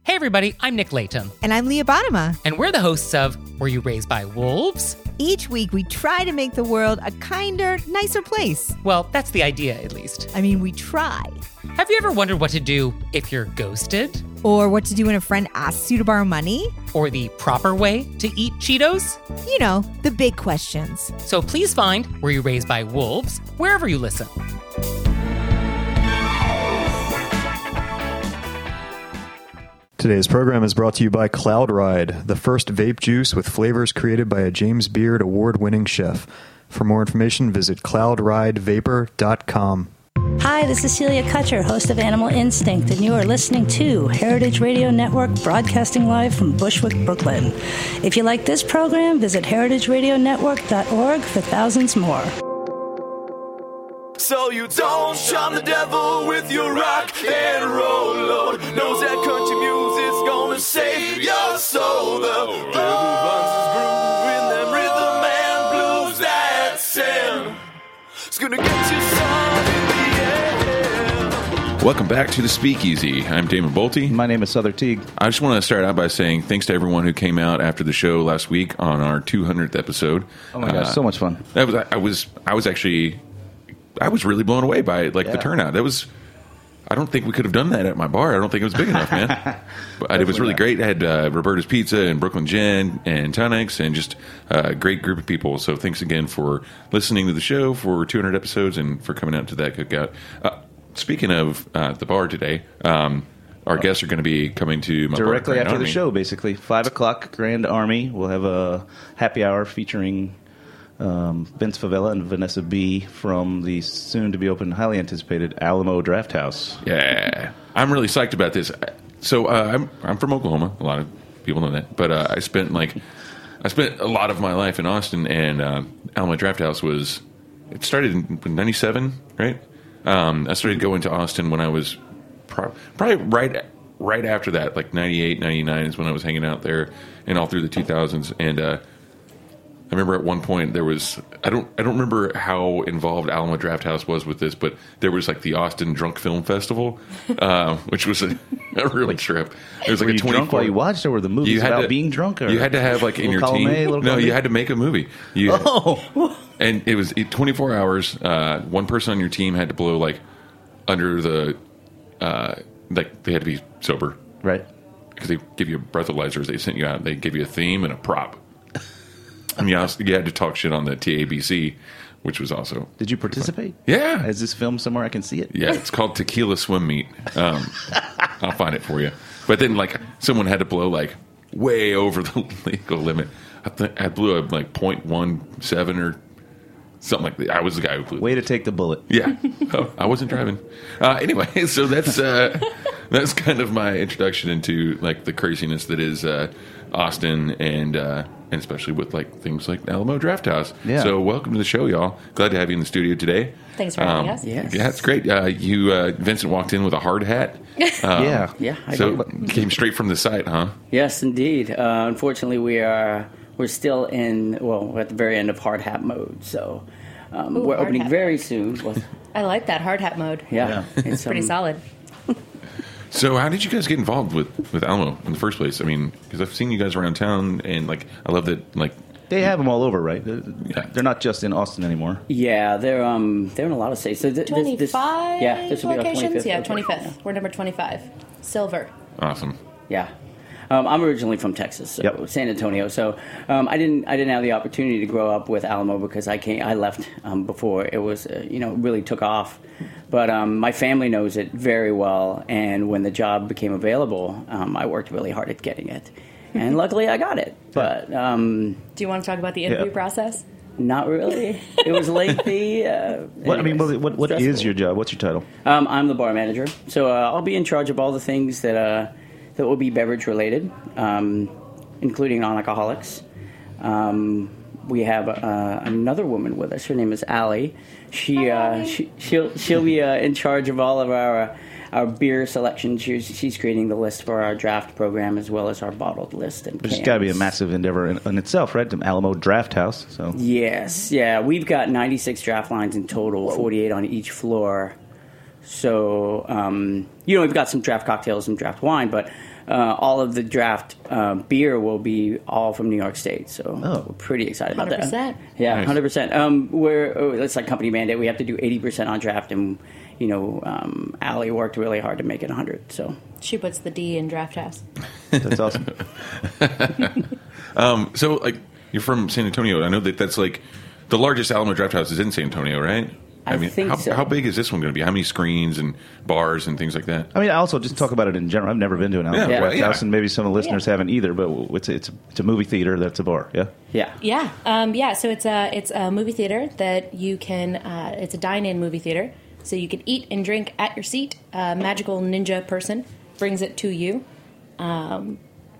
Hey everybody, I'm Nick Layton. And I'm Leah Bottima. And we're the hosts of Were You Raised by Wolves? Each week we try to make the world a kinder, nicer place. Well, that's the idea, at least. I mean, we try. Have you ever wondered what to do if you're ghosted? Or what to do when a friend asks you to borrow money? Or the proper way to eat Cheetos? You know, the big questions. So please find Were You Raised by Wolves wherever you listen. Today's program is brought to you by Cloud Ride, the first vape juice with flavors created by a James Beard award-winning chef. For more information, visit cloudridevapor.com. Hi, this is Celia Kutcher, host of Animal Instinct, and you are listening to Heritage Radio Network, broadcasting live from Bushwick, Brooklyn. If you like this program, visit heritageradionetwork.org for thousands more. So you don't shun the devil with your rock and roll load. Knows that country music's gonna save your soul. The devil runs his groove in them rhythm and blues that sin. It's gonna get you some in the end. Welcome back to the Speakeasy. I'm Damon Bolte. My name is Souther Teague. I just want to start out by saying thanks to everyone who came out after the show last week on our 200th episode. Oh my gosh, so much fun. I was really blown away by the turnout. I don't think we could have done that at my bar. I don't think it was big enough, man. But it was really great. I had Roberta's Pizza and Brooklyn Gin and Tonics and just a great group of people. So thanks again for listening to the show for 200 episodes and for coming out to that cookout. Speaking of the bar today, our guests are going to be coming to my directly bar, after Army. The show, basically. 5 o'clock, Grand Army. We'll have a happy hour featuring Vince Favela and Vanessa B. from the soon-to-be-open, highly anticipated Alamo Draft House. Yeah. I'm really psyched about this. So I'm from Oklahoma. A lot of people know that. But I spent a lot of my life in Austin, and Alamo Draft House it started in 97, right? I started going to Austin when I was probably right after that, like 98, 99 is when I was hanging out there, and all through the 2000s. And I remember at one point there was I don't remember how involved Alamo Draft House was with this, but there was like the Austin Drunk Film Festival, which was a real trip. It was like were a you 24. Drunk while you watched, or were the movies about being drunk? Or you had to have like in your team. No, you had to make a movie. And it was 24 hours. One person on your team had to blow like under the like they had to be sober, right? Because they give you breathalyzers. They sent you out. They give you a theme and a prop. And you had to talk shit on the TABC, which was also... Did you participate? Yeah. Is this film somewhere I can see it? Yeah, it's called Tequila Swim Meet. I'll find it for you. But then, someone had to blow, way over the legal limit. I blew a, 0.17 or something like that. I was the guy who blew. Way to take the bullet. Yeah. Oh, I wasn't driving. Anyway, so that's kind of my introduction into, the craziness that is Austin and especially with things like Alamo Draft House. Yeah. So welcome to the show, y'all. Glad to have you in the studio today. Thanks for having us. Yes. Yeah, it's great. Vincent walked in with a hard hat. Yeah. So came straight from the site, huh? Yes, indeed. Unfortunately, we're still we're at the very end of hard hat mode. So we're opening very soon. I like that hard hat mode. Yeah. It's pretty solid. So how did you guys get involved with Alamo in the first place? I mean, because I've seen you guys around town, and I love that. They have them all over, right? They're not just in Austin anymore. Yeah, they're in a lot of states. So 25 this will be our 25th. Yeah, 25th. We're number 25. Silver. Awesome. Yeah. I'm originally from Texas, so San Antonio. So I didn't have the opportunity to grow up with Alamo because I left before it was really took off. But my family knows it very well, and when the job became available, I worked really hard at getting it, and luckily I got it. But do you want to talk about the interview process? Not really. It was lengthy. What is your job? What's your title? I'm the bar manager, so I'll be in charge of all the things that will be beverage related, including non-alcoholics. We have another woman with us. Her name is Allie. She'll be in charge of all of our beer selection. She's creating the list for our draft program as well as our bottled list and cans. Which has got to be a massive endeavor in itself, right? The Alamo Draft House. So yes, yeah, we've got 96 draft lines in total, 48 on each floor. So we've got some draft cocktails and draft wine, but all of the draft beer will be all from New York State. So we're pretty excited about that. 100%. Yeah, 100%. It's like company mandate. We have to do 80% on draft, and Allie worked really hard to make it 100. So She puts the D in Draft House. That's awesome. So, like, you're from San Antonio. I know that's like the largest Alamo Draft House is in San Antonio, right? I mean, think so. How big is this one going to be? How many screens and bars and things like that? I mean, I also just talk about it in general. I've never been to an Alamo Draft House, and maybe some of the listeners haven't either. But it's a movie theater that's a bar. Yeah. Yeah. So it's a movie theater that you can. It's a dine-in movie theater, so you can eat and drink at your seat. A magical ninja person brings it to you. So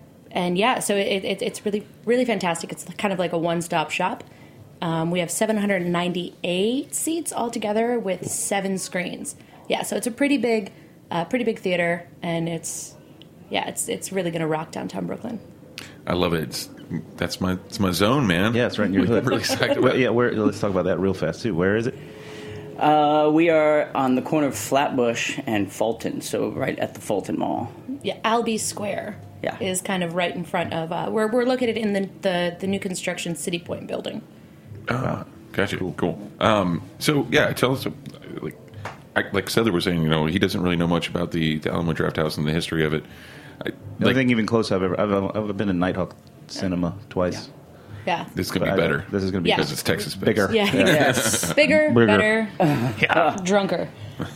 it's really, really fantastic. It's kind of like a one-stop shop. We have 798 seats altogether with 7 screens. Yeah, so it's a pretty big theater, and it's really going to rock downtown Brooklyn. I love it. It's my zone, man. Yeah, it's right in your hood. I'm really excited about it. Let's talk about that real fast too. Where is it? We are on the corner of Flatbush and Fulton, so right at the Fulton Mall. Yeah, Albee Square is kind of right in front of. We're located in the new construction City Point building. Gotcha. Cool. So yeah, tell us. Like Seth was saying, he doesn't really know much about the Alamo Draft House and the history of it. The thing even close I've been in Nighthawk Cinema twice. Yeah. This is going to be better. This is going to be because it's Texas based. Bigger. Yeah. Yes. Bigger, better, drunker.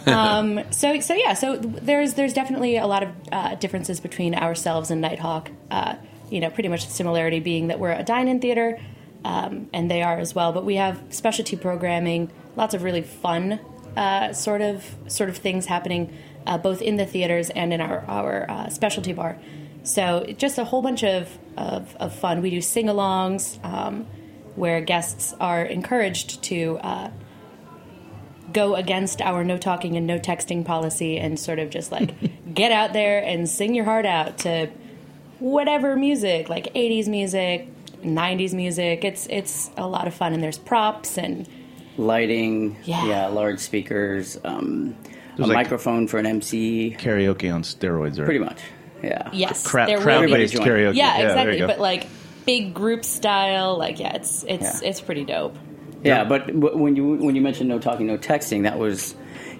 So there's definitely a lot of differences between ourselves and Nighthawk. Pretty much the similarity being that we're a dine-in theater, and they are as well. But we have specialty programming, lots of really fun sort of things happening both in the theaters and in our specialty bar. So just a whole bunch of fun. We do sing-alongs where guests are encouraged to go against our no talking and no texting policy and sort of just like get out there and sing your heart out to whatever music, like 80s music, 90s music. It's a lot of fun, and there's props and lighting, large speakers, a microphone for an MC. Karaoke on steroids, right? Pretty much. Yeah. Yes. Crowd-based karaoke. Yeah, exactly. But like big group style, it's pretty dope. Yeah, but when you mentioned no talking, no texting, that was,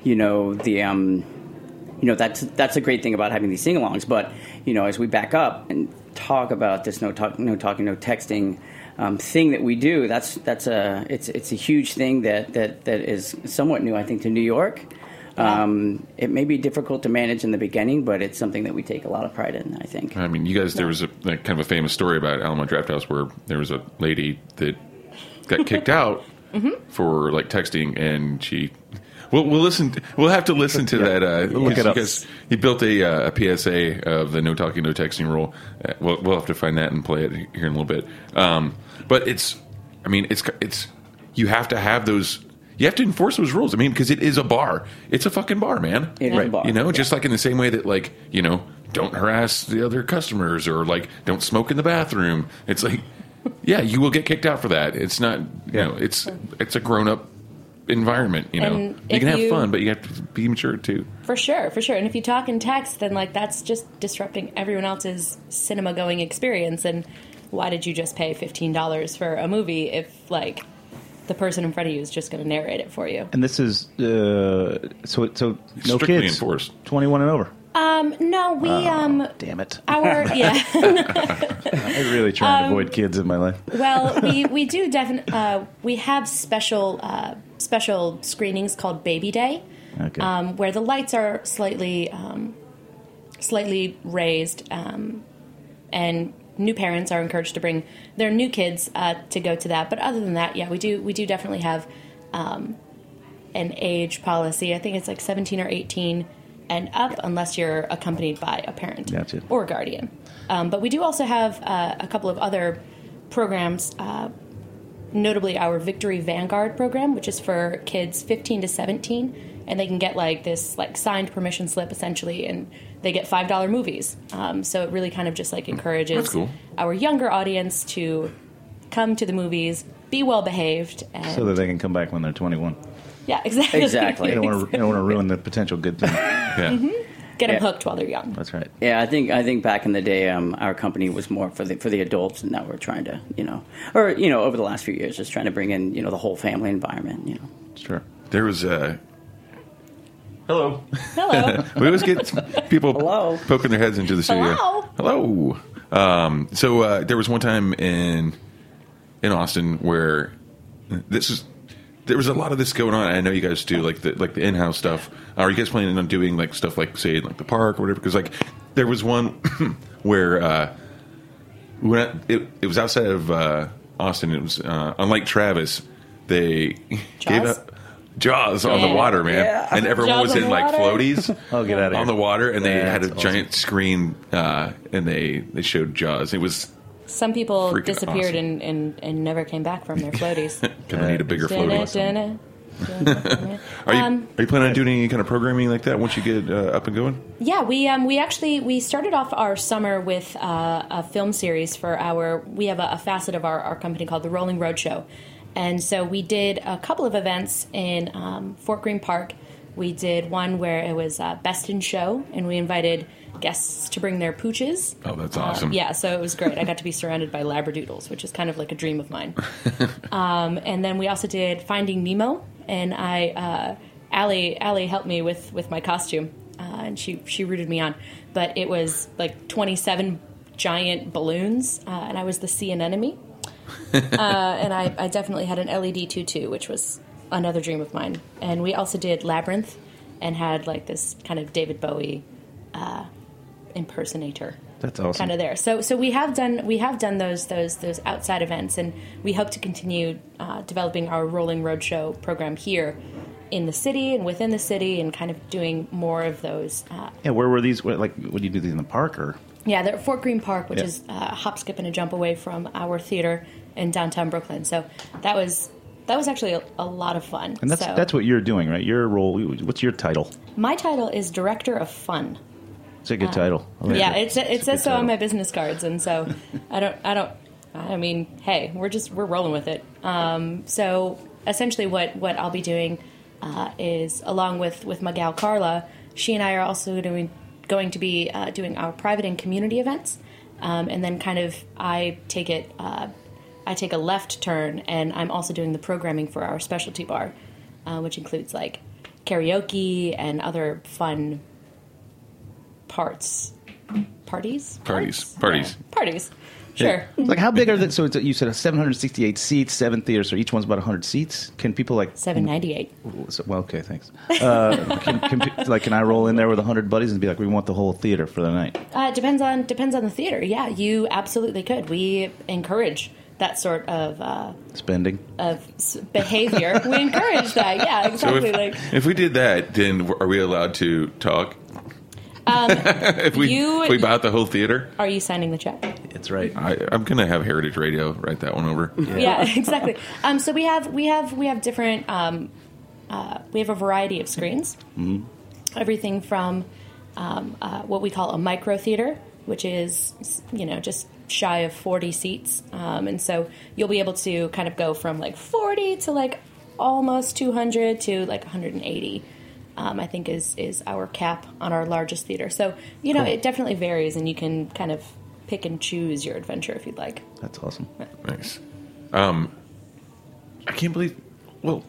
that's a great thing about having these sing-alongs. But as we back up and talk about this no talking, no texting thing that we do, it's a huge thing that is somewhat new, I think, to New York. It may be difficult to manage in the beginning, but it's something that we take a lot of pride in, I think. I mean, you guys, there was kind of a famous story about Alamo Draft House where there was a lady that got kicked out for texting, and she. We'll have to listen to that. Look it up. Because he built a PSA of the no talking, no texting rule. We'll have to find that and play it here in a little bit. But it's you have to have those. You have to enforce those rules. I mean, because it is a bar. It's a fucking bar, man. It is a bar. Just like in the same way that, don't harass the other customers or, don't smoke in the bathroom. It's you will get kicked out for that. It's not, it's a grown-up environment, And You can have fun, but you have to be mature, too. For sure. And if you talk and text, then, that's just disrupting everyone else's cinema-going experience. And why did you just pay $15 for a movie if, the person in front of you is just going to narrate it for you? And this is so no strictly kids, enforced. 21 and over. No, we damn it. I really try and avoid kids in my life. Well, we do definitely we have special screenings called Baby Day, where the lights are slightly raised, and new parents are encouraged to bring their new kids to go to that. But other than that, we do definitely have an age policy. I think it's 17 or 18 and up, unless you're accompanied by a parent or a guardian. But we do also have a couple of other programs, notably our Victory Vanguard program, which is for kids 15 to 17, and they can get this signed permission slip essentially, and they get $5 movies. So it really kind of just encourages our younger audience to come to the movies, be well behaved, and so that they can come back when they're 21. Yeah, exactly. You don't want to ruin the potential good thing. Yeah. get them hooked while they're young. That's right. Yeah, I think back in the day, our company was more for the adults, and now we're trying to, over the last few years, just trying to bring in, the whole family environment. Sure. There was hello. Hello. We always get people poking their heads into the studio. Hello. So there was one time in Austin where there was a lot of this going on. I know you guys do like the in-house stuff. Are you guys planning on doing like stuff like say like the park or whatever? Because like there was one where it was outside of Austin. It was on Lake Travis. They gave up Jaws on the water, man, and everyone Jaws was on in the like water. floaties Oh, get out of here. on the water, and they had a That's giant screen, and they showed Jaws. It was Some people freaking disappeared awesome. and never came back from their floaties. gonna need a bigger floaty. Dun-dun, dun-dun. Are you planning on doing any kind of programming like that once you get up and going? Yeah, we started off our summer with a film series for we have a facet of our company called the Rolling Road Show. And so we did a couple of events in Fort Greene Park. We did one where it was Best in Show, and we invited guests to bring their pooches. Oh, that's awesome. Yeah, so it was great. I got to be surrounded by Labradoodles, which is kind of like a dream of mine. And then we also did Finding Nemo, and Allie helped me with my costume, and she rooted me on. But it was like 27 giant balloons, and I was the sea anemone. And I definitely had an LED tutu, which was another dream of mine. And we also did Labyrinth and had like this kind of David Bowie impersonator. That's awesome. Kind of there. So we have done those outside events, and we hope to continue developing our Rolling Roadshow program here in the city and within the city, and kind of doing more of those. Where were these? Would you do these in the park or? Yeah, they're at Fort Greene Park, which is a hop, skip, and a jump away from our theater in downtown Brooklyn. So that was actually a lot of fun. And that's what you're doing, right? Your role. What's your title? My title is Director of Fun. It's a good title. Yeah, it says so on my business cards, and so I mean, hey, we're rolling with it. So essentially, what I'll be doing is, along with my gal Carla, she and I are also going to be doing our private and community events, and then kind of I take a left turn, and I'm also doing the programming for our specialty bar, which includes like karaoke and other fun parties. Sure. Like how big are the? So you said 768 seats, 7 theaters, so each one's about 100 seats. Can people 798? Well, okay, thanks. Can I roll in there with 100 buddies and be like, we want the whole theater for the night? Depends on the theater. Yeah, you absolutely could. We encourage that sort of spending of behavior. We encourage that. Yeah, exactly. So if we did that, then are we allowed to talk? If we bought the whole theater, are you signing the check? That's right. I'm gonna have Heritage Radio write that one over. Yeah, exactly. So we have different. We have a variety of screens. Mm-hmm. Everything from what we call a micro theater, which is just shy of 40 seats, and so you'll be able to kind of go from 40 to almost 200 to 180. I think is our cap on our largest theater. So, cool. It definitely varies, and you can kind of pick and choose your adventure if you'd like. That's awesome. Yeah. Nice. I can't believe. Well,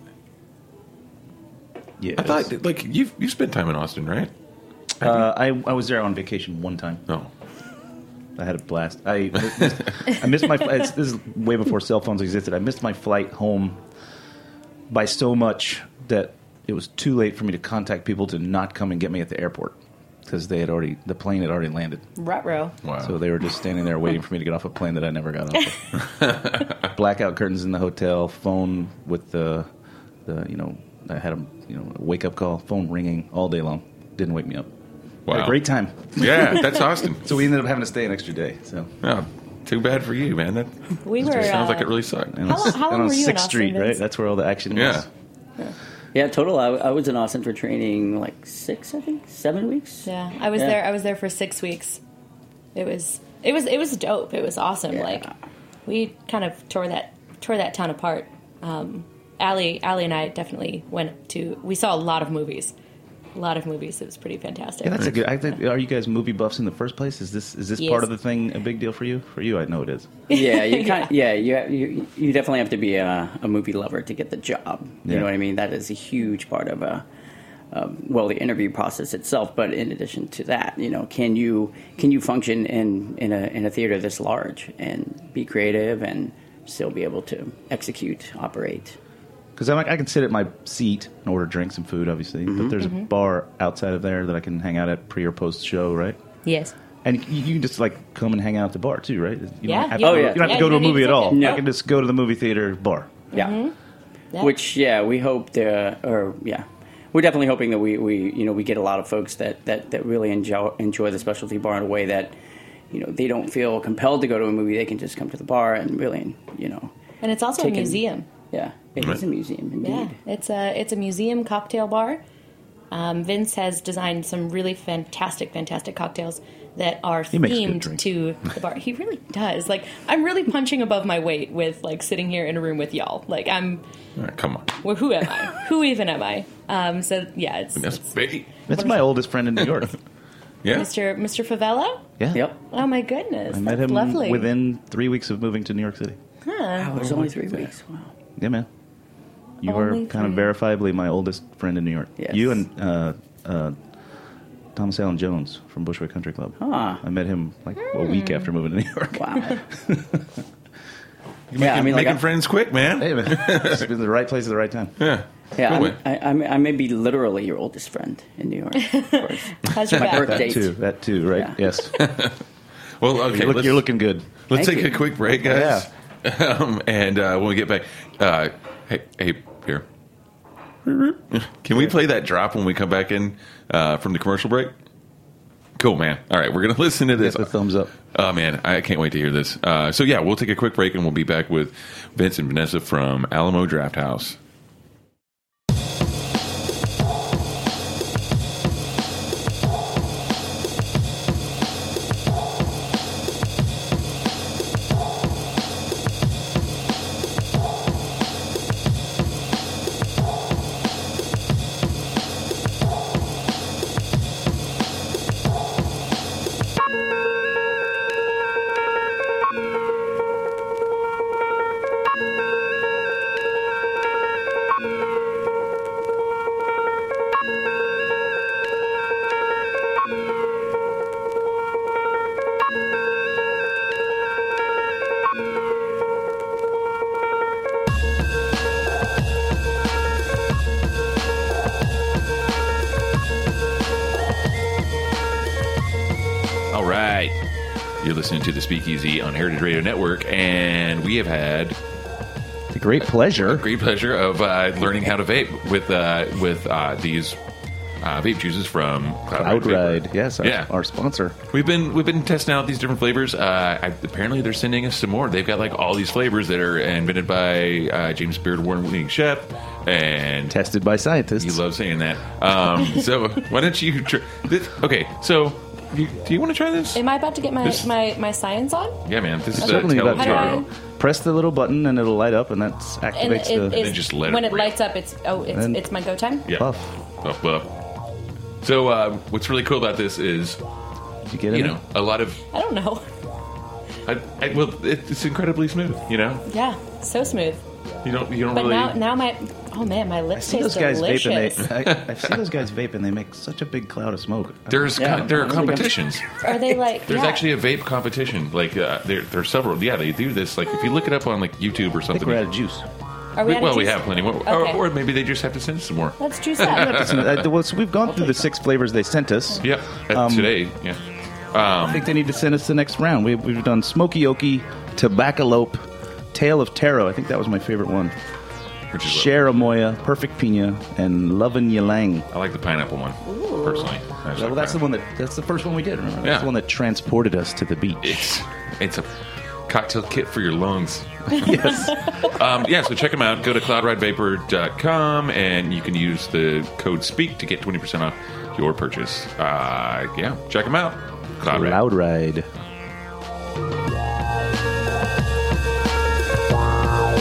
yeah. I thought you spent time in Austin, right? I was there on vacation one time. Oh. I had a blast. I missed my. This is way before cell phones existed. I missed my flight home by so much that it was too late for me to contact people to not come and get me at the airport because the plane had already landed. Ruh-roh. Wow. So they were just standing there waiting for me to get off a plane that I never got off of. Blackout curtains in the hotel, phone with I had a wake up call, phone ringing all day long. Didn't wake me up. Wow. Had a great time. Yeah, that's Austin. So we ended up having to stay an extra day. So. Oh, too bad for you, man. Sounds like it really sucked. How long were you in Austin? 6th Street, right? That's where all the action was. Yeah, total. I was in Austin for training 7 weeks. Yeah, I was there. I was there for 6 weeks. It was dope. It was awesome. Yeah. We kind of tore that town apart. Allie and I definitely we saw a lot of movies. movies. It was pretty fantastic. Yeah, that's a good. I think, are you guys movie buffs in the first place? Is this Yes. part of the thing a big deal for you? For you, I know it is. Yeah, you definitely have to be a movie lover to get the job. You Yeah. know what I mean? That is a huge part of the interview process itself. But in addition to that, can you function in a theater this large and be creative and still be able to execute, operate? Because I can sit at my seat and order drinks and food, obviously. But there's a bar outside of there that I can hang out at pre or post show, right? Yes. And you can just come and hang out at the bar too, right? You Yeah. don't have Yeah. to, Oh, you yeah. don't have Yeah, to go you to a don't need movie a at all. ticket. No. I can just go to the movie theater bar. Yeah. Yeah. Which we hope we're definitely hoping that we get a lot of folks that really enjoy the specialty bar in a way that they don't feel compelled to go to a movie. They can just come to the bar and really And it's also a museum. Yeah, it is a museum indeed. Yeah, it's a museum cocktail bar. Vince has designed some really fantastic cocktails that are He makes good themed drinks. to the bar. He really does. I'm really punching above my weight with sitting here in a room with y'all. I'm. All right, come on. Well, who am I? Who even am I? So yeah, it's big. That's my oldest friend in New York. Yeah. Mr. Favela. Yeah. Yep. Oh my goodness, I met that's him lovely. within 3 weeks of moving to New York City. Wow, it was only 3 weeks. Wow. Yeah, man. You Only are kind of 3. verifiably my oldest friend in New York. Yes. You and Thomas Allen Jones from Bushwick Country Club. Huh. I met him a week after moving to New York. Wow. Making friends quick, man. Hey, man. It's been the right place at the right time. Yeah. Yeah, Cool. I may be literally your oldest friend in New York. Of course. How's your My back? birthday. That too, right? Yeah. Yes. Well, okay. You're looking good. Let's Thank take you. a quick break, guys. And when we get back, hey, here. Can we play that drop when we come back in from the commercial break? Cool, man. All right, we're going to listen to this. Get the thumbs up. Oh, man, I can't wait to hear this. So, yeah, we'll take a quick break, and we'll be back with Vince and Vanessa from Alamo Drafthouse. All right. You're listening to The Speakeasy on Heritage Radio Network, and we have had The great pleasure. great pleasure of learning how to vape with these vape juices from Cloud Ride. Yes, our sponsor. We've been testing out these different flavors. Apparently, they're sending us some more. They've got all these flavors that are invented by James Beard award-winning chef and Tested by scientists. you love saying that. So why don't you try this? Okay, so do you want to try this? Am I about to get my science on? Yeah, man. This is Certainly a that How do Taro. Press the little button and it'll light up, and that And activates the it's, just let it when it rip. lights up, it's my go time. Yeah. buff. Buff, buff. So what's really cool about this is, Did you get it? a lot of I don't know. it's incredibly smooth. Yeah, so smooth. You don't But really. now my lips See those taste guys delicious. vape, I've seen those guys vape, and they make such a big cloud of smoke. There are really competitions. Are they like? There's yeah. actually a vape competition. There's several. Yeah, they do this. If you look it up on YouTube or I think something. we're out of juice. Are we out of we juice? have plenty more. Okay. Or maybe they just have to send us some more. Let's juice up. So we've gone through the 6 flavors they sent us. Yep. Today. Yeah. I think they need to send us the next round. We've done Smoky Okie, Tobaccalope, Tale of Taro. I think that was my favorite one. Which is Sharamoya, Perfect Pina, and Lovin' Yalang. I like the pineapple one personally. I just Well, like that's the pineapple. one that's the first one we did. Remember? Yeah. That's the one that transported us to the beach. It's a cocktail kit for your lungs. Yes. So check them out. Go to cloudridevapor.com and you can use the code SPEAK to get 20% off your purchase. Check them out. Cloud Ride. Loud Ride.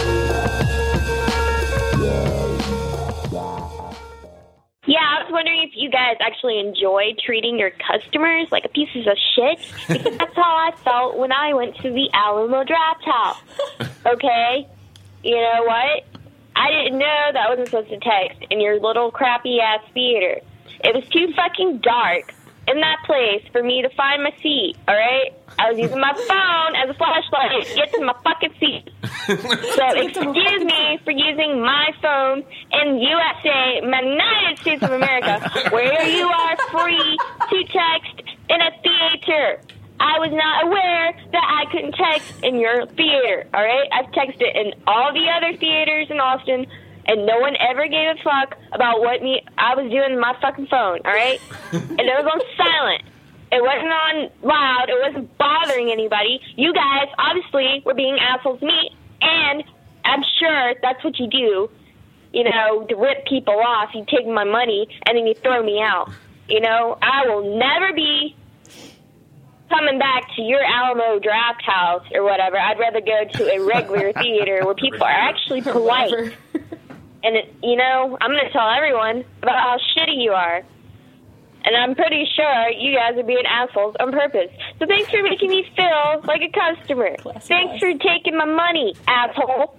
Yeah, I was wondering if you guys actually enjoy treating your customers like a pieces of shit, because that's how I felt when I went to the Alamo Draft House. Okay? You know what? I didn't know that I wasn't supposed to text in your little crappy-ass theater. It was too fucking dark in that place for me to find my seat, all right? I was using my phone as a flashlight to get to my fucking seat. So excuse me for using my phone in USA, United States of America, where you are free to text in a theater. I was not aware that I couldn't text in your theater, all right? I've texted in all the other theaters in Austin, and no one ever gave a fuck about what I was doing on my fucking phone, all right? And it was on silent. It wasn't on loud. It wasn't bothering anybody. You guys, obviously, were being assholes to me, and I'm sure that's what you do, you know, to rip people off. You take my money, and then you throw me out. You know, I will never be coming back to your Alamo Draft House or whatever. I'd rather go to a regular theater where people are actually polite. And, you know, I'm going to tell everyone about how shitty you are. And I'm pretty sure you guys are being assholes on purpose. So thanks for making me feel like a customer. Thanks for taking my money, asshole.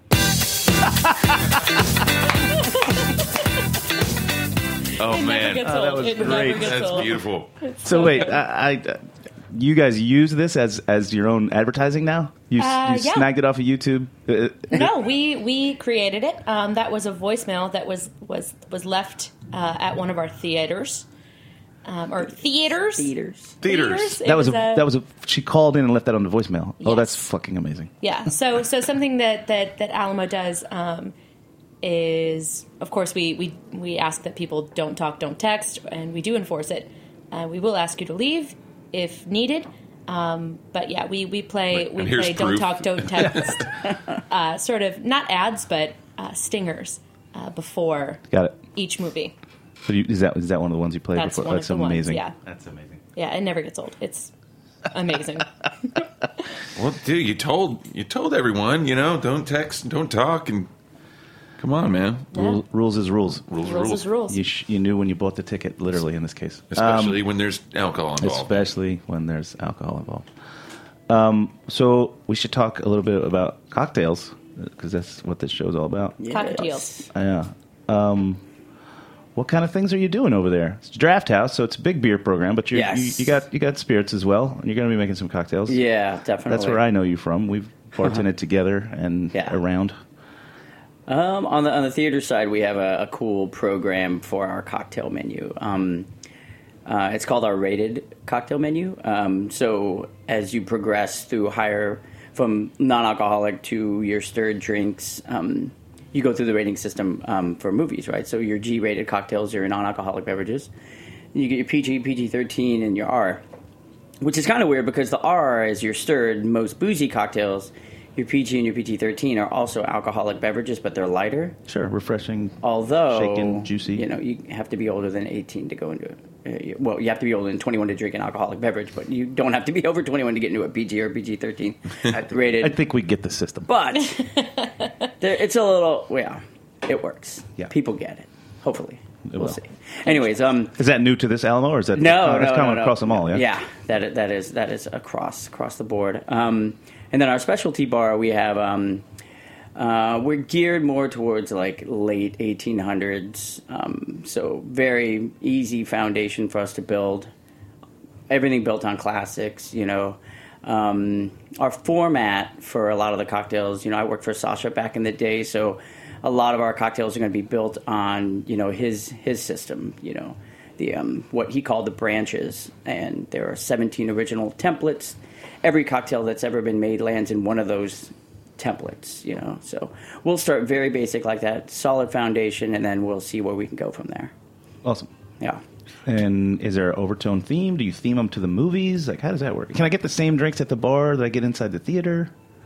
Oh, man. That was great. That's beautiful. So wait, you guys use this as your own advertising now? You snagged it off of YouTube? No, we created it. That was a voicemail that was left at one of our theaters. Or theaters. That was a. She called in and left that on the voicemail. Yes. Oh, that's fucking amazing. Yeah. So something that Alamo does is, of course, we ask that people don't talk, don't text, and we do enforce it. We will ask you to leave if needed. But yeah, we play don't talk, don't text. Sort of not ads, but stingers before each movie. So is that one of the ones you played That's before? One That's of the amazing. Ones, yeah. That's amazing. Yeah, it never gets old. It's amazing. Well, dude, you told everyone, you know, don't text, don't talk, and come on, man. Yeah. Rules is rules. Rules is rules. You knew when you bought the ticket, literally in this case, especially when there's alcohol involved. So we should talk a little bit about cocktails, because that's what this show's all about. Yes. Cocktails. Yeah. What kind of things are you doing over there? It's Draft House, so it's a big beer program, but you got spirits as well, and you're going to be making some cocktails. Yeah, definitely. That's where I know you from. We've bartended together and around. On the theater side, we have a cool program for our cocktail menu. It's called our rated cocktail menu. So as you progress through from non-alcoholic to your stirred drinks, you go through the rating system for movies, right? So your G-rated cocktails are your non-alcoholic beverages. You get your PG, PG-13, and your R, which is kind of weird because the R is your stirred, most boozy cocktails. Your PG and your PG-13 are also alcoholic beverages, but they're lighter. Sure, refreshing, although shaken, juicy. You know, you have to be older than 18 to go into it. Well, you have to be older than 21 to drink an alcoholic beverage, but you don't have to be over 21 to get into a PG or PG-13 rated. I think we get the system. But it's a little, it works. Yeah. People get it. Hopefully. We'll see. Anyways, is that new to this Alamo, or is that that's common across them all? Yeah, yeah, that is across the board. And then our specialty bar, we have we're geared more towards like late 1800s, so very easy foundation for us to build. Everything built on classics, you know. Our format for a lot of the cocktails, you know, I worked for Sasha back in the day, so a lot of our cocktails are going to be built on, you know, his system, you know, the what he called the branches, and there are 17 original templates. Every cocktail that's ever been made lands in one of those templates, you know. So we'll start very basic like that, solid foundation, and then we'll see where we can go from there. Awesome. Yeah. And is there an overtone theme? Do you theme them to the movies? Like, how does that work? Can I get the same drinks at the bar that I get inside the theater?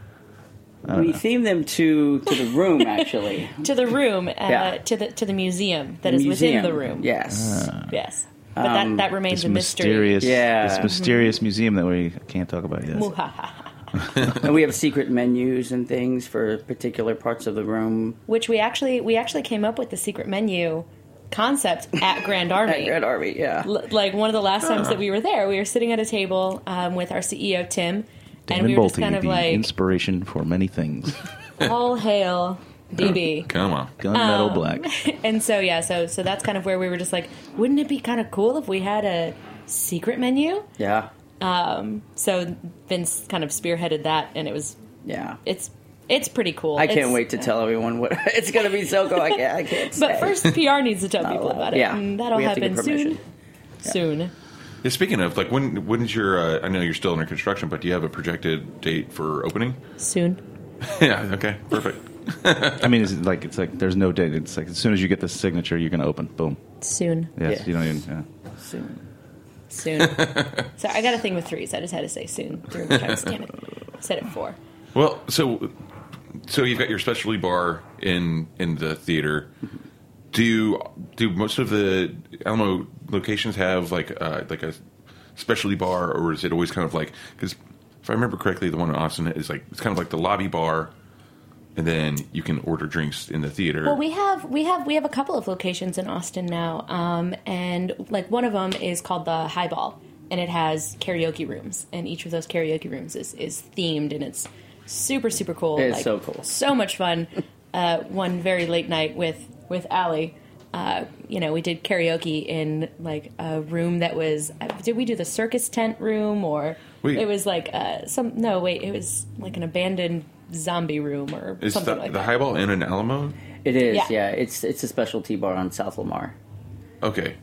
We theme them to the room, actually. To the room, to the museum that is within the room. Yes. Yes. But that remains a mystery. This mysterious museum that we can't talk about yet. And we have secret menus and things for particular parts of the room. Which we actually came up with the secret menu concept at Grand Army. At Grand Army, yeah. Like one of the last times that we were there, we were sitting at a table with our CEO, Tim, and we were just kind of the like... inspiration for many things. All hail DB. Come on. Gunmetal Black. And so, yeah, so that's kind of where we were just like, wouldn't it be kind of cool if we had a secret menu? Yeah. So Vince kind of spearheaded that, and it was... Yeah. It's pretty cool. I can't wait to tell everyone what it's going to be. So cool. I can't say. But first, PR needs to tell people about it. Yeah. And that'll happen soon. Yeah. Soon. Yeah, speaking of, like, when's your... I know you're still under construction, but do you have a projected date for opening? Soon. Yeah, okay, perfect. I mean, it's like there's no date. It's like as soon as you get the signature, you're going to open. Boom. Soon. Yes, Yeah. you don't even... Yeah. Soon. So I got a thing with 3s. I just had to say soon. 3, which I was, damn it. Said it 4. Well, so you've got your specialty bar in the theater. Do most of the Alamo locations have like a specialty bar, or is it always kind of like, because if I remember correctly, the one in Austin is like, it's kind of like the lobby bar, and then you can order drinks in the theater. Well, we have a couple of locations in Austin now, and like one of them is called the Highball, and it has karaoke rooms, and each of those karaoke rooms is themed, and it's super, super cool. It's so cool. So much fun. One very late night with Allie, we did karaoke in like a room that was, did we do the circus tent room, or it was like it was like an abandoned zombie room or is something like the that. Highball in an Alamo? It is, yeah. It's a specialty bar on South Lamar. Okay.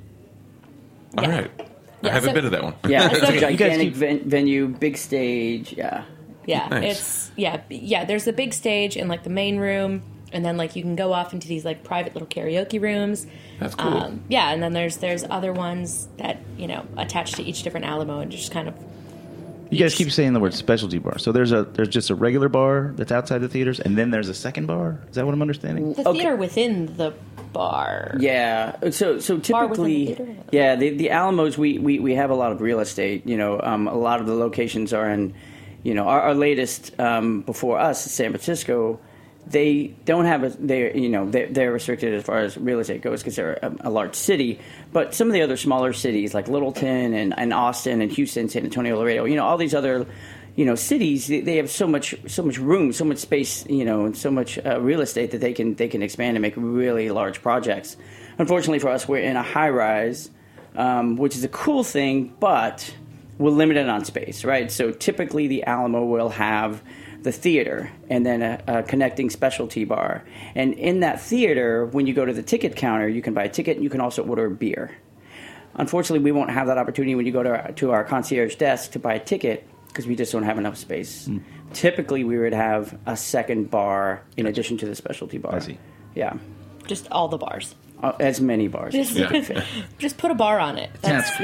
All Yeah. right. Yeah, I haven't so- been to that one. Yeah, it's a You guys gigantic keep- venue, big stage, yeah. Yeah, Nice. There's the big stage in like the main room, and then like you can go off into these like private little karaoke rooms. That's cool. And then there's other ones that attached to each different Alamo, and just kind of. You guys keep saying the word specialty bar. So there's just a regular bar that's outside the theaters, and then there's a second bar. Is that what I'm understanding? The theater within the bar. Yeah. So Bar within the typically, theater? yeah, the Alamos, we have a lot of real estate. A lot of the locations are in, our latest before us, San Francisco. They don't have they're restricted as far as real estate goes because they're a large city. But some of the other smaller cities like Littleton and Austin and Houston, San Antonio, Laredo, all these other cities, they have so much room, so much space, and so much real estate that they can expand and make really large projects. Unfortunately for us, we're in a high rise, which is a cool thing, but we're limited on space, right? So typically the Alamo will have the theater and then a connecting specialty bar. And in that theater, when you go to the ticket counter, you can buy a ticket and you can also order a beer. Unfortunately, we won't have that opportunity when you go to our concierge desk to buy a ticket because we just don't have enough space. Typically, we would have a second bar in addition to the specialty bar. I see. Yeah. Just all the bars. As many bars. Just put a bar on it.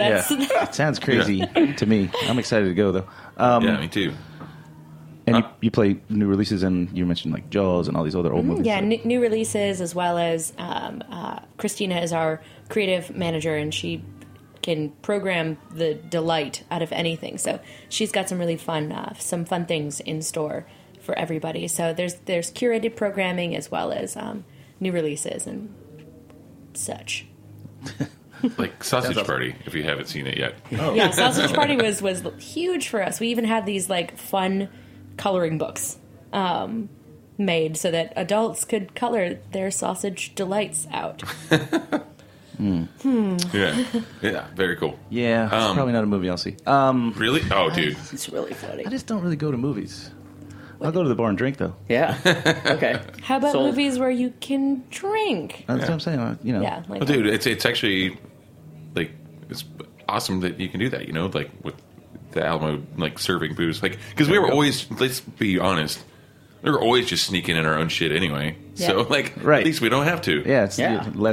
It sounds crazy to me. I'm excited to go, though. Yeah, me too. And you play new releases, and you mentioned like Jaws and all these other old movies. Yeah, so. new releases, as well as Christina is our creative manager, and she can program the delight out of anything. So she's got some really fun things in store for everybody. So there's curated programming as well as new releases and such. Like Sausage Party, if you haven't seen it yet. Oh. Yeah, Sausage Party was huge for us. We even had these like fun coloring books made so that adults could color their sausage delights out. Yeah, very cool. Yeah, it's probably not a movie I'll see. Really? Oh, dude. It's really funny. I just don't really go to movies. I'll go to the bar and drink, though. Yeah. Okay. How about movies where you can drink? That's what I'm saying. Yeah, well, dude, it's actually like it's awesome that you can do that. Like with the Alamo, like serving booze, like because we were always, let's be honest, we were always just sneaking in our own shit anyway. Yeah. So like, at least we don't have to. Yeah, it's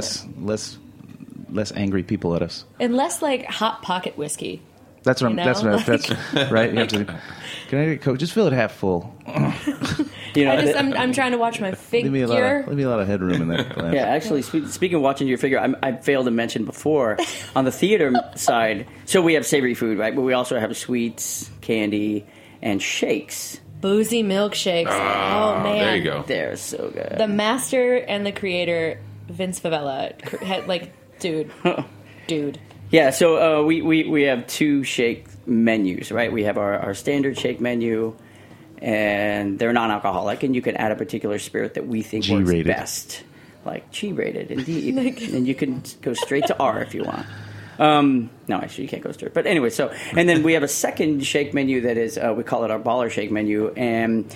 less angry people at us, and less like hot pocket whiskey. That's what that's right. You have to. Can I get a Coke? Just fill it half full. I'm trying to watch my figure. Leave me a lot of headroom in that glass. Yeah, actually, speaking of watching your figure, I failed to mention before on the theater side. So we have savory food, right? But we also have sweets, candy, and shakes. Boozy milkshakes. Oh man, there you go. They're so good. The master and the creator Vince Favela, like, dude. Yeah, so we have 2 shake menus, right? We have our standard shake menu, and they're non-alcoholic, and you can add a particular spirit that we think G-rated. works best. Like G-rated, indeed. And you can go straight to R if you want. No, actually, you can't go straight. But anyway, and then we have a second shake menu that is, we call it our baller shake menu, and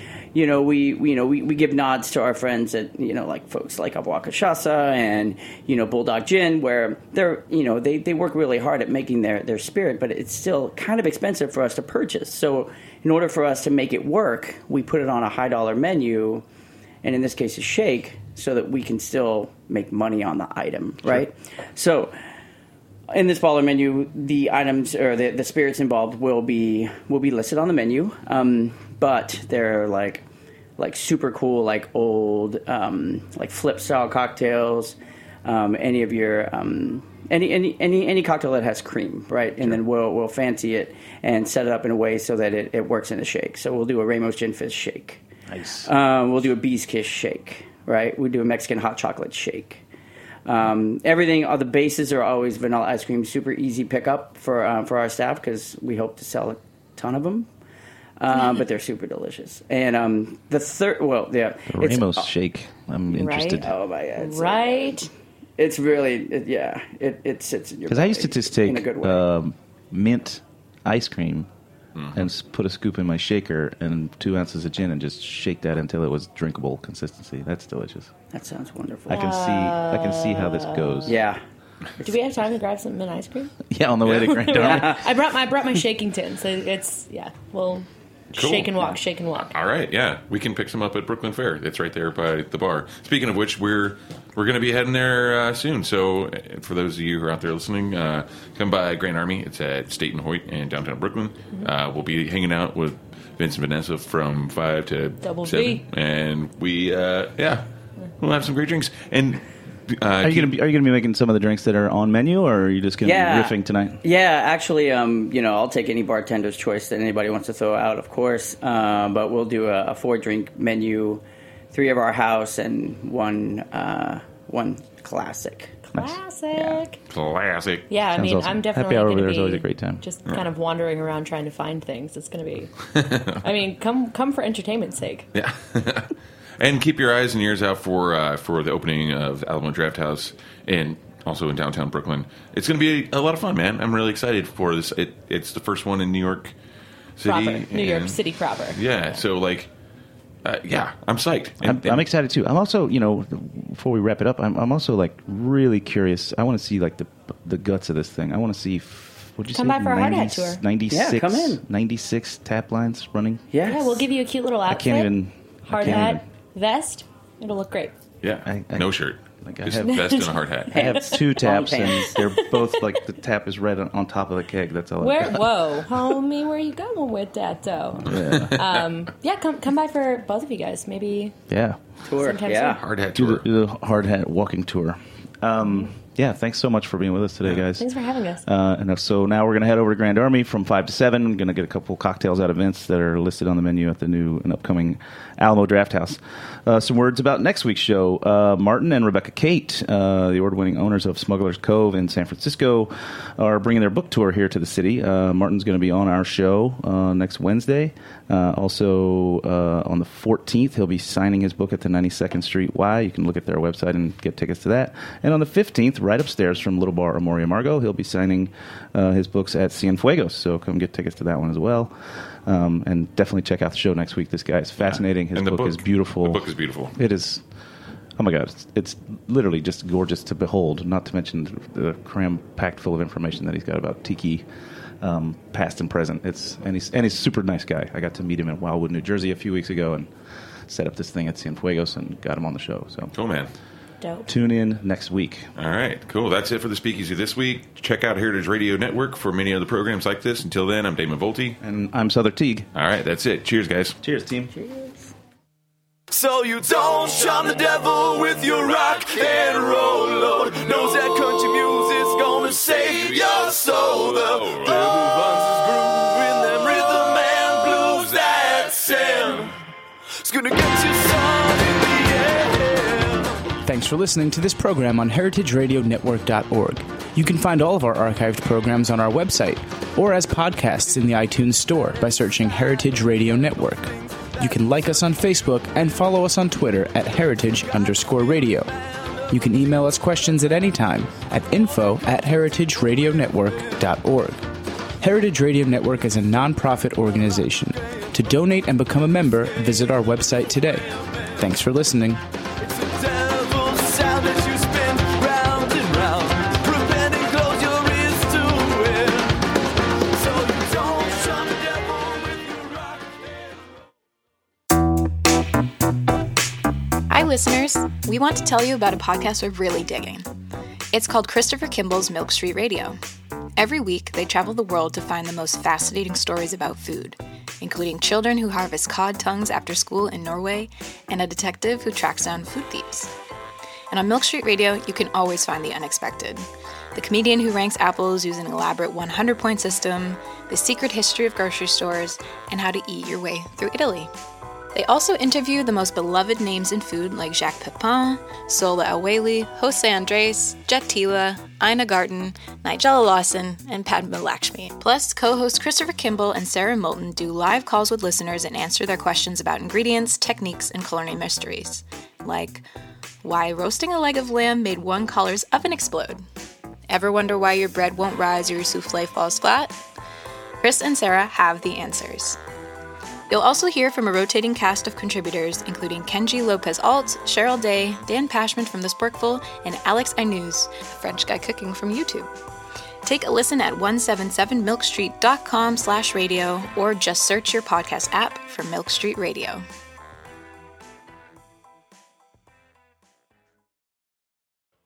we give nods to our friends at like folks like Abwa Cachaça and Bulldog Gin, where they're they work really hard at making their spirit, but it's still kind of expensive for us to purchase. So in order for us to make it work, we put it on a high dollar menu, and in this case, a shake, so that we can still make money on the item, right? Sure. So in this baller menu, the items or the spirits involved will be listed on the menu, but they're like super cool, like old like flip style cocktails, any of your any cocktail that has cream, right? And then we'll fancy it and set it up in a way so that it works in a shake. So we'll do a Ramos Gin Fizz shake. Nice. We'll do a Bee's Kiss shake, right? We do a Mexican hot chocolate shake. Everything, all the bases are always vanilla ice cream, super easy pickup for our staff because we hope to sell a ton of them. But they're super delicious. And the third, the Ramos shake. I'm interested. Right? Oh my god! Right. It's really, it sits in your. Because I used to just in a good take way. mint ice cream and put a scoop in my shaker and 2 ounces of gin and just shake that until it was drinkable consistency. That's delicious. That sounds wonderful. I can see how this goes. Yeah. Do we have time to grab some mint ice cream? Yeah, on the way to Grand Army. I brought my shaking tin, so it's we'll Cool. shake and walk. All right, yeah, we can pick some up at Brooklyn Fair. It's right there by the bar. Speaking of which, we're going to be heading there soon. So for those of you who are out there listening, come by Grand Army. It's at State and Hoyt in downtown Brooklyn. Mm-hmm. We'll be hanging out with Vince and Vanessa from 5 to Double 7, V. and we'll have some great drinks. And are you going to be making some of the drinks that are on menu, or are you just going to be riffing tonight? Yeah, actually, I'll take any bartender's choice that anybody wants to throw out, of course. But we'll do a 4-drink menu, 3 of our house, and one classic. Classic. Yeah, Sounds awesome. I'm definitely Happy hour going over to there be is always a great time. Just kind of wandering around trying to find things. It's going to be. Come for entertainment's sake. Yeah. And keep your eyes and ears out for the opening of Alamo Drafthouse, and also in downtown Brooklyn. It's going to be a lot of fun, man. I'm really excited for this. It's the first one in New York City. Proper. New York City proper. Yeah, so I'm psyched. I'm excited too. I'm also, before we wrap it up, I'm also like really curious. I want to see like the guts of this thing. I want to see. What'd you come say? by for a hard hat tour. 96. Yeah, come in. 96 tap lines running. Yes. Yeah, we'll give you a cute little outfit. I can't even. Hard hat, vest. It'll look great. Yeah, no shirt. Like Just vest and a hard hat. I have 2 taps, and they're both like the tap is right on top of the keg. That's all. Whoa, homie, where you going with that though? Yeah. Come by for both of you guys. Maybe Yeah. Tour. sometime Yeah. soon. Hard hat tour. Do the hard hat walking tour. Yeah, thanks so much for being with us today, guys. Thanks for having us. And so now we're going to head over to Grand Army from 5 to 7. We're going to get a couple cocktails out of Vince that are listed on the menu at the new and upcoming Alamo Drafthouse. Some words about next week's show. Martin and Rebecca Kate, the award-winning owners of Smuggler's Cove in San Francisco, are bringing their book tour here to the city. Martin's going to be on our show next Wednesday. Also, on the 14th, he'll be signing his book at the 92nd Street Y. You can look at their website and get tickets to that. And on the 15th, right upstairs from Little Bar Amoria Margo, he'll be signing his books at Cienfuegos. So come get tickets to that one as well. And definitely check out the show next week. This guy is fascinating. His book is beautiful. The book is beautiful. It is. Oh my God, it's literally just gorgeous to behold. Not to mention the cram packed full of information that he's got about tiki, past and present. He's a super nice guy. I got to meet him in Wildwood, New Jersey a few weeks ago, and set up this thing at Cienfuegos and got him on the show. So cool, man. Dope. Tune in next week. All right, cool. That's it for the Speakeasy this week. Check out Heritage Radio Network for many other programs like this. Until then, I'm Damon Volte. And I'm Souther Teague. All right, that's it. Cheers, guys. Cheers, team. Cheers. So you don't charm the devil with your rock and roll, Lord. Knows that country music's gonna save your soul. The devil runs his groove in them rhythm and blues that sin. It's gonna get you some in the end. Thanks for listening to this program on heritageradionetwork.org. You can find all of our archived programs on our website or as podcasts in the iTunes Store by searching Heritage Radio Network. You can like us on Facebook and follow us on Twitter at heritage_radio. You can email us questions at any time at info@heritageradionetwork.org. Heritage Radio Network is a non-profit organization. To donate and become a member, visit our website today. Thanks for listening. Hi, listeners. We want to tell you about a podcast we're really digging. It's called Christopher Kimball's Milk Street Radio. Every week, they travel the world to find the most fascinating stories about food, including children who harvest cod tongues after school in Norway and a detective who tracks down food thieves. And on Milk Street Radio, you can always find the unexpected. The comedian who ranks apples using an elaborate 100-point system, the secret history of grocery stores, and how to eat your way through Italy. They also interview the most beloved names in food like Jacques Pepin, Sola El-Waylly, Jose Andres, Jet Tila, Ina Garten, Nigella Lawson, and Padma Lakshmi. Plus, co-hosts Christopher Kimball and Sarah Moulton do live calls with listeners and answer their questions about ingredients, techniques, and culinary mysteries. Like, why roasting a leg of lamb made one caller's oven explode? Ever wonder why your bread won't rise or your souffle falls flat? Chris and Sarah have the answers. You'll also hear from a rotating cast of contributors, including Kenji Lopez-Alt, Cheryl Day, Dan Pashman from The Sporkful, and Alex Ainuz, a French guy cooking from YouTube. Take a listen at 177milkstreet.com/radio or just search your podcast app for Milk Street Radio.